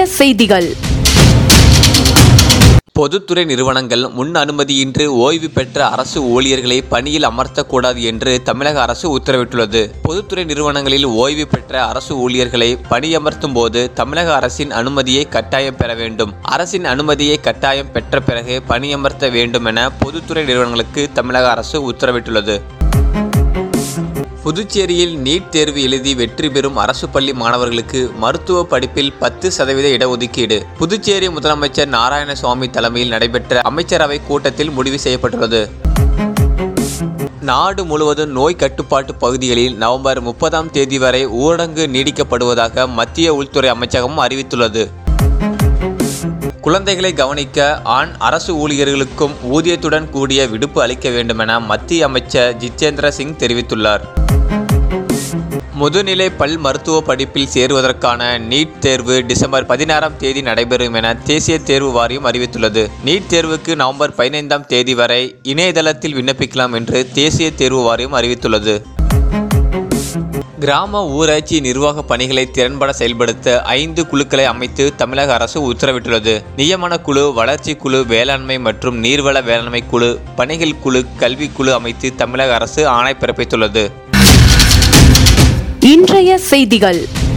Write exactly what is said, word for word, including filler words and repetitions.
செய்திகள். பொதுத்துறை நிறுவனங்கள் முன் அனுமதியின்றி ஓய்வு பெற்ற அரசு ஊழியர்களை பணியில் அமர்த்தக்கூடாது என்று தமிழக அரசு உத்தரவிட்டுள்ளது. பொதுத்துறை நிறுவனங்களில் ஓய்வு பெற்ற அரசு ஊழியர்களை பணியமர்த்தும் போது தமிழக அரசின் அனுமதியை கட்டாயம் பெற வேண்டும். அரசின் அனுமதியை கட்டாயம் பெற்ற பிறகு பணியமர்த்த வேண்டும் என பொதுத்துறை நிறுவனங்களுக்கு தமிழக அரசு உத்தரவிட்டுள்ளது. புதுச்சேரியில் நீட் தேர்வு எழுதி வெற்றி பெறும் அரசு பள்ளி மாணவர்களுக்கு மருத்துவ படிப்பில் பத்து சதவீத இடஒதுக்கீடு புதுச்சேரி முதலமைச்சர் நாராயணசுவாமி தலைமையில் நடைபெற்ற அமைச்சரவை கூட்டத்தில் முடிவு செய்யப்பட்டுள்ளது. நாடு முழுவதும் நோய் கட்டுப்பாட்டு பகுதிகளில் நவம்பர் முப்பதாம் தேதி வரை ஊரடங்கு நீடிக்கப்படுவதாக மத்திய உள்துறை அமைச்சகம் அறிவித்துள்ளது. குழந்தைகளை கவனிக்க ஆண் அரசு ஊழியர்களுக்கும் ஊதியத்துடன் கூடிய விடுப்பு அளிக்க வேண்டும் என மத்திய அமைச்சர் ஜிதேந்திர சிங் தெரிவித்துள்ளார். முதுநிலை பல் மருத்துவ படிப்பில் சேருவதற்கான நீட் தேர்வு டிசம்பர் பதினாறாம் தேதி நடைபெறும் என தேசிய தேர்வு வாரியம் அறிவித்துள்ளது. நீட் தேர்வுக்கு நவம்பர் பதினைந்தாம் தேதி வரை இணையதளத்தில் விண்ணப்பிக்கலாம் என்று தேசிய தேர்வு வாரியம் அறிவித்துள்ளது. கிராம ஊராட்சி நிர்வாக பணிகளை திறன்பட செயல்படுத்த ஐந்து குழுக்களை அமைத்து தமிழக அரசு உத்தரவிட்டுள்ளது. நியமன குழு, வளர்ச்சி குழு, வேளாண்மை மற்றும் நீர்வள வேளாண்மை குழு, பணிகள் குழு, கல்வி குழு அமைத்து தமிழக அரசு ஆணை பிறப்பித்துள்ளது. இன்றைய செய்திகள்.